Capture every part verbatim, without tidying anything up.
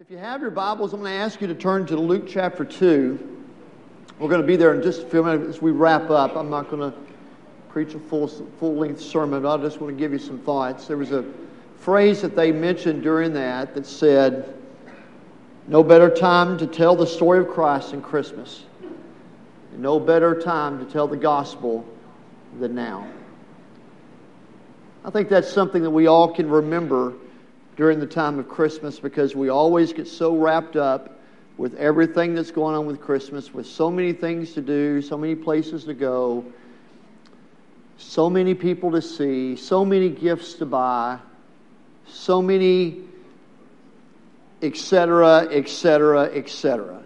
If you have your Bibles, I'm going to ask you to turn to Luke chapter two. We're going to be there in just a few minutes as we wrap up. I'm not going to preach a full, full-length sermon, but I just want to give you some thoughts. There was a phrase that they mentioned during that that said, no better time to tell the story of Christ than Christmas. And no better time to tell the gospel than now. I think that's something that we all can remember during the time of Christmas, because we always get so wrapped up with everything that's going on with Christmas, with so many things to do, so many places to go, so many people to see, so many gifts to buy, so many et cetera, et cetera, et cetera.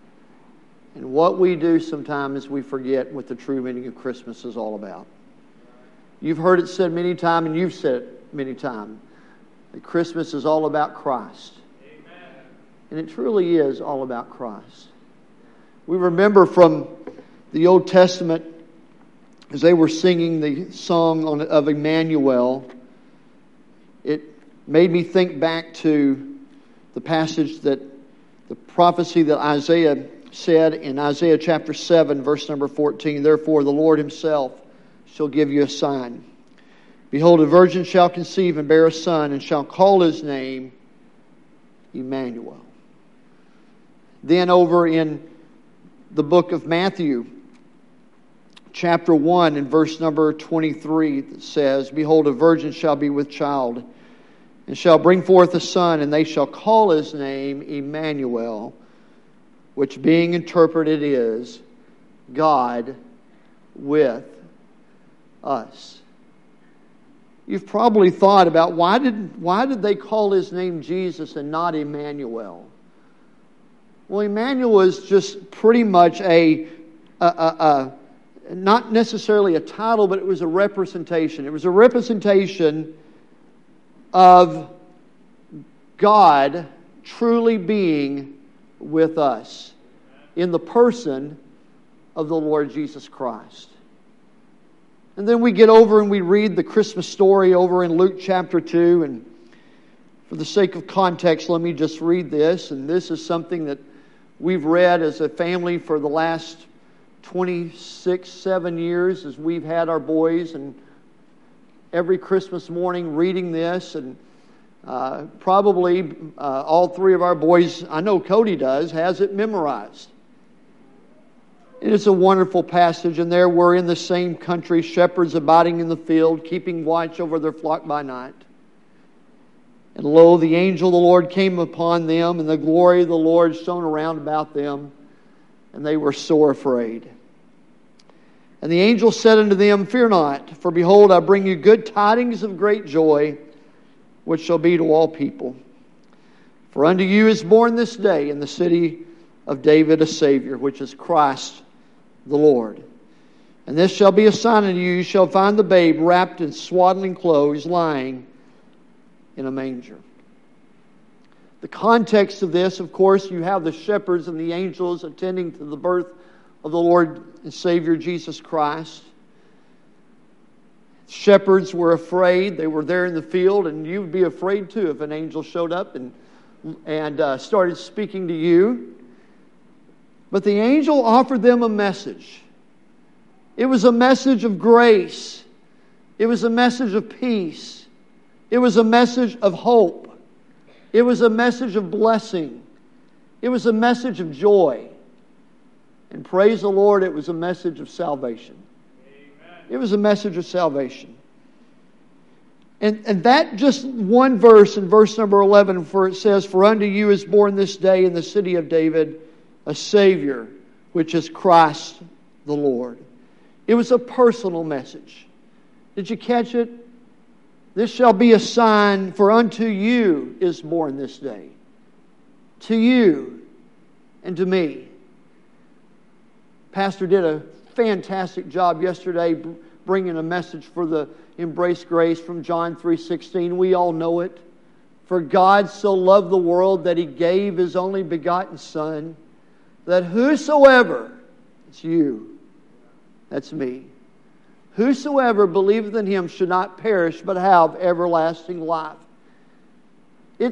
And what we do sometimes is we forget what the true meaning of Christmas is all about. You've heard it said many times, and you've said it many times, that Christmas is all about Christ. Amen. And it truly is all about Christ. We remember from the Old Testament, as they were singing the song on, of Emmanuel, it made me think back to the passage that, the prophecy that Isaiah said in Isaiah chapter seven, verse number fourteen, therefore the Lord Himself shall give you a sign. Behold, a virgin shall conceive and bear a son, and shall call his name Emmanuel. Then over in the book of Matthew, chapter one, and verse number twenty-three, it says, behold, a virgin shall be with child, and shall bring forth a son, and they shall call his name Emmanuel, which being interpreted is God with us. You've probably thought about why did why did they call his name Jesus and not Emmanuel? Well, Emmanuel is just pretty much a, a, a, a not necessarily a title, but it was a representation. It was a representation of God truly being with us in the person of the Lord Jesus Christ. And then we get over and we read the Christmas story over in Luke chapter two. And for the sake of context, let me just read this. And this is something that we've read as a family for the last twenty-six, seven years as we've had our boys. And every Christmas morning reading this. And uh, probably uh, all three of our boys, I know Cody does, has it memorized. And it's a wonderful passage, and there we're in the same country, shepherds abiding in the field, keeping watch over their flock by night. And lo, the angel of the Lord came upon them, and the glory of the Lord shone around about them, and they were sore afraid. And the angel said unto them, fear not, for behold, I bring you good tidings of great joy, which shall be to all people. For unto you is born this day in the city of David a Savior, which is Christ the Lord. And this shall be a sign unto you, you shall find the babe wrapped in swaddling clothes, lying in a manger. The context of this, of course, you have the shepherds and the angels attending to the birth of the Lord and Savior Jesus Christ. Shepherds were afraid. They were there in the field, and you'd be afraid too if an angel showed up and, and uh, started speaking to you. But the angel offered them a message. It was a message of grace. It was a message of peace. It was a message of hope. It was a message of blessing. It was a message of joy. And praise the Lord, it was a message of salvation. Amen. It was a message of salvation. And, and that just one verse in verse number eleven, for it says, for unto you is born this day in the city of David a Savior, which is Christ the Lord. It was a personal message. Did you catch it? This shall be a sign, for unto you is born this day. To you and to me. Pastor did a fantastic job yesterday bringing a message for the Embrace Grace from John three sixteen. We all know it. For God so loved the world that He gave His only begotten Son, that whosoever, it's you, that's me, whosoever believeth in Him should not perish but have everlasting life. It's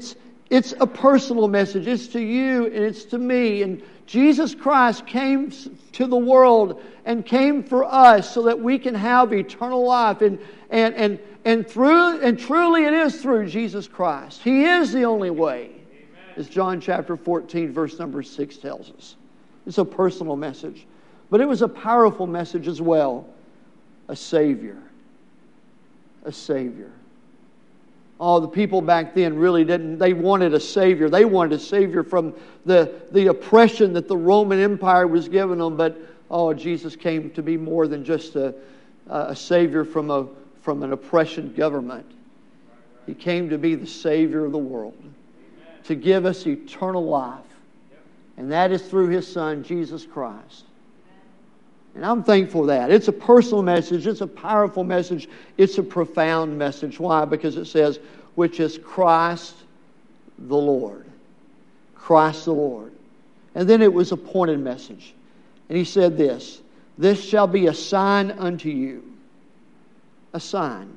It's a personal message. It's to you and it's to me. And Jesus Christ came to the world and came for us so that we can have eternal life. And, and, and, and, through, and truly it is through Jesus Christ. He is the only way. Amen. As John chapter fourteen, verse number six tells us. It's a personal message. But it was a powerful message as well. A Savior. A Savior. Oh, the people back then really didn't, they wanted a Savior. They wanted a Savior from the, the oppression that the Roman Empire was giving them. But, oh, Jesus came to be more than just a, a Savior from, a, from an oppression government. He came to be the Savior of the world. To give us eternal life. And that is through His Son, Jesus Christ. And I'm thankful for that. It's a personal message. It's a powerful message. It's a profound message. Why? Because it says, which is Christ the Lord. Christ the Lord. And then it was a pointed message. And He said this, this shall be a sign unto you. A sign.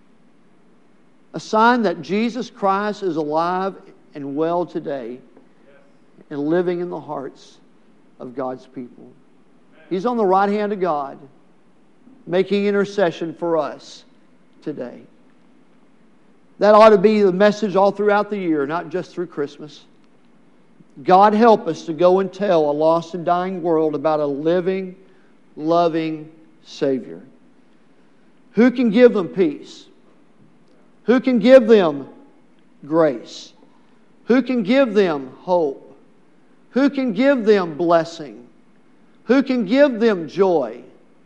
A sign that Jesus Christ is alive and well today and living in the hearts of God's people. He's on the right hand of God, making intercession for us today. That ought to be the message all throughout the year, not just through Christmas. God help us to go and tell a lost and dying world about a living, loving Savior. Who can give them peace? Who can give them grace? Who can give them hope? Who can give them blessing? Who can give them joy?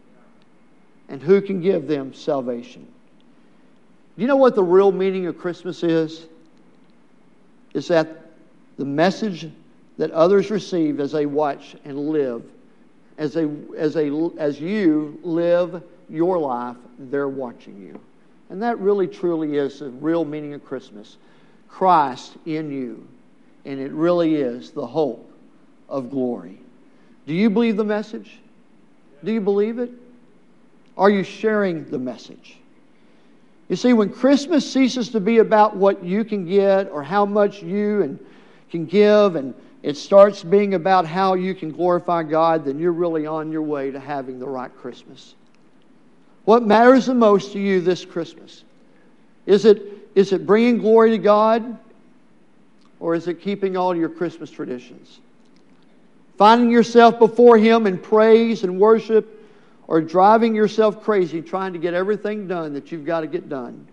And who can give them salvation? Do you know what the real meaning of Christmas is? Is that the message that others receive as they watch and live, as they, as they, as you live your life, they're watching you. And that really truly is the real meaning of Christmas. Christ in you. And it really is the hope of glory. Do you believe the message? Do you believe it? Are you sharing the message? You see, when Christmas ceases to be about what you can get or how much you and can give, and it starts being about how you can glorify God, then you're really on your way to having the right Christmas. What matters the most to you this Christmas? Is it, is it bringing glory to God? Or is it keeping all your Christmas traditions? Finding yourself before Him in praise and worship, or driving yourself crazy trying to get everything done that you've got to get done.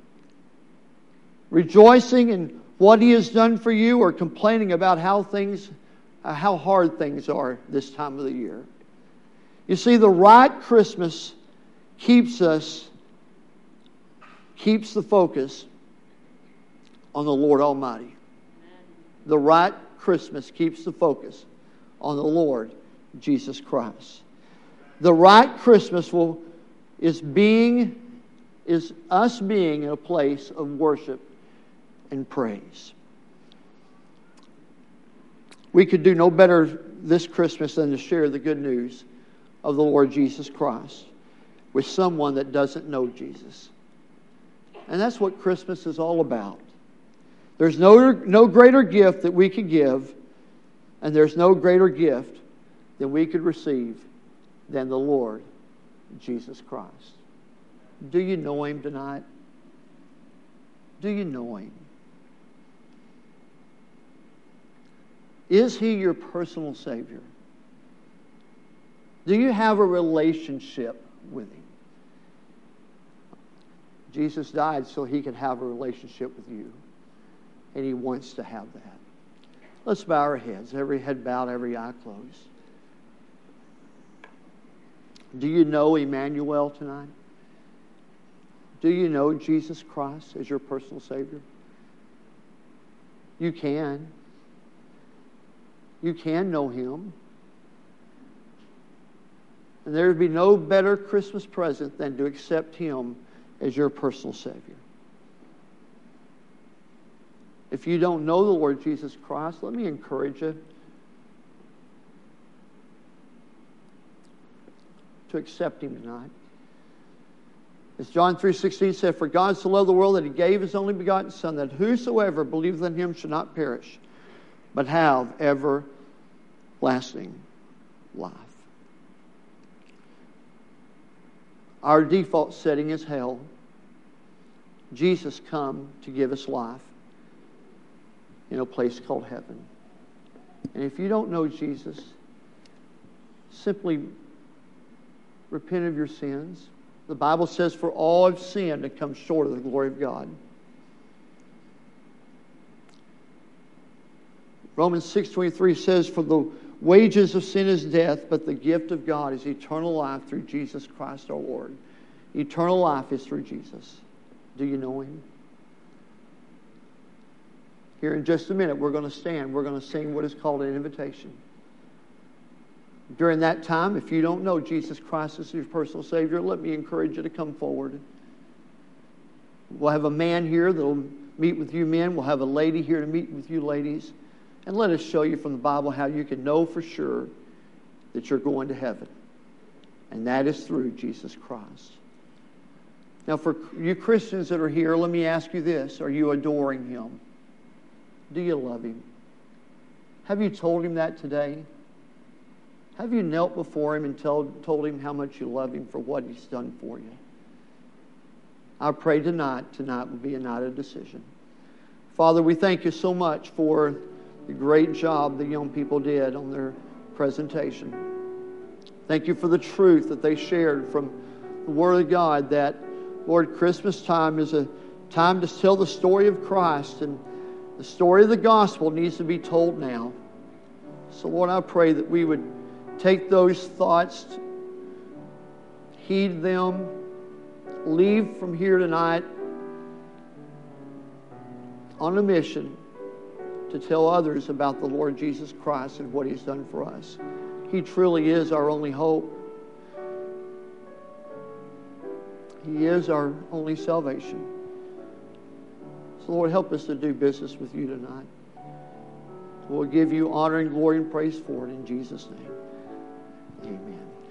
Rejoicing in what He has done for you, or complaining about how things, uh, how hard things are this time of the year. You see, the right Christmas keeps us, keeps the focus on the Lord Almighty. The right Christmas keeps the focus on the Lord Jesus Christ. The right Christmas will is being is us being in a place of worship and praise. We could do no better this Christmas than to share the good news of the Lord Jesus Christ with someone that doesn't know Jesus. And that's what Christmas is all about. There's no, no greater gift that we could give, and there's no greater gift that we could receive than the Lord Jesus Christ. Do you know Him tonight? Do you know Him? Is He your personal Savior? Do you have a relationship with Him? Jesus died so He could have a relationship with you. And He wants to have that. Let's bow our heads. Every head bowed, every eye closed. Do you know Emmanuel tonight? Do you know Jesus Christ as your personal Savior? You can. You can know Him. And there would be no better Christmas present than to accept Him as your personal Savior. If you don't know the Lord Jesus Christ, let me encourage you to accept Him tonight. As John three sixteen said, for God so loved the world that he gave his only begotten Son, that whosoever believeth in him should not perish, but have everlasting life. Our default setting is hell. Jesus come to give us life in a place called heaven. And if you don't know Jesus, simply repent of your sins. The Bible says, for all have sinned and come short of the glory of God. Romans six twenty-three says, for the wages of sin is death, but the gift of God is eternal life through Jesus Christ our Lord. Eternal life is through Jesus. Do you know Him? Here in just a minute, we're going to stand. We're going to sing what is called an invitation. During that time, if you don't know Jesus Christ as your personal Savior, let me encourage you to come forward. We'll have a man here that will meet with you men. We'll have a lady here to meet with you ladies. And let us show you from the Bible how you can know for sure that you're going to heaven. And that is through Jesus Christ. Now, for you Christians that are here, let me ask you this. Are you adoring Him? Do you love Him? Have you told Him that today? Have you knelt before Him and told, told Him how much you love Him for what He's done for you? I pray tonight, tonight will be a night of decision. Father, we thank you so much for the great job the young people did on their presentation. Thank you for the truth that they shared from the Word of God, that, Lord, Christmas time is a time to tell the story of Christ, and the story of the gospel needs to be told now. So, Lord, I pray that we would take those thoughts, heed them, leave from here tonight on a mission to tell others about the Lord Jesus Christ and what He's done for us. He truly is our only hope. He is our only salvation. So, Lord, help us to do business with you tonight. We'll give you honor and glory and praise for it in Jesus' name. Amen.